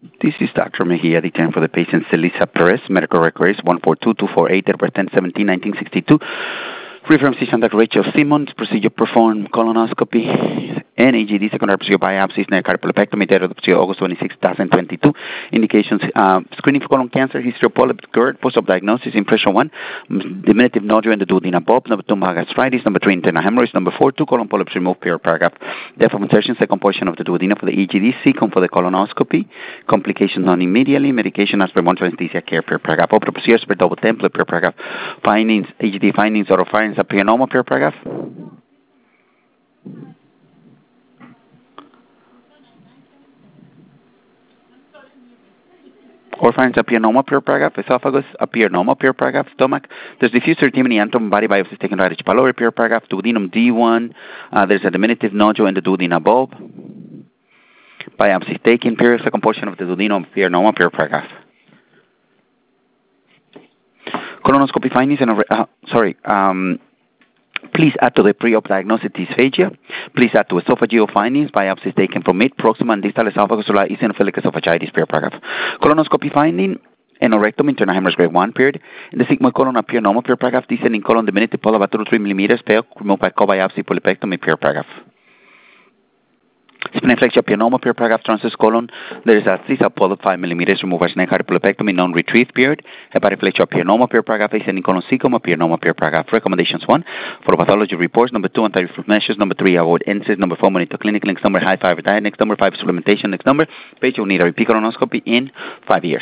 This is Dr. Mejia, declaring for the patient Celisa Perez, medical records 142-248, date of birth 10/17/1962. Reference physician Dr. Rachel Simmons, procedure performed colonoscopy and EGD, secondary procedure biopsies, cardiopulopectomy, date of procedure August 26, 2022. Indications, screening for colon cancer, history of polyp, GERD, post-op diagnosis, impression 1, diminutive nodule in the duodenum bulb, number 2, gastritis, number 3, internal hemorrhoids, number 4, 2 colon polyps removed, per paragraph. Depth of insertion, second portion of the duodenum for the EGD, second for the colonoscopy, complications non immediately, medication as per monitoring anesthesia care, per paragraph. Open procedures per double template, per paragraph. Findings, EGD findings, oropharynx appear normal, per paragraph. Oropharynx appear normal, per paragraph. Esophagus appear normal, per paragraph. Stomach, there's diffuse erythema antrum, body biopsy taken right H. pylori, per paragraph. Duodenum D1, there's a diminutive nodule in the duodenum bulb. Biopsy taken, period. Second portion of the duodenum appear normal, per paragraph. Colonoscopy findings and please add to the pre-op diagnosis dysphagia. Please add to esophageal findings, biopsies taken from mid, proximal, and distal esophagus, eosinophilic esophagitis, per paragraph. Colonoscopy finding, anorectum, internal hemorrhage grade 1, period. In the sigmoid colon appear normal, per paragraph. Descending colon, diminutive polyp about 2 to 3 millimeters, pale, removed by co-biopsy, polypectomy, per paragraph. Spleneflexia appear normal, per paragraph. Transverse colon, there is a 3 polyp 5 millimeters, removed by snake polypectomy, non-retrieved, period. Hepatoflexia appear normal, per paragraph. Ascending colon cecum appear normal, per paragraph. Recommendations 1, for pathology reports. Number 2, anti-reflux measures. Number 3, avoid NSAIDs. Number 4, monitor clinic. Next number, high fiber diet. Next number 5, supplementation. Next number, patient will need a repeat colonoscopy in 5 years.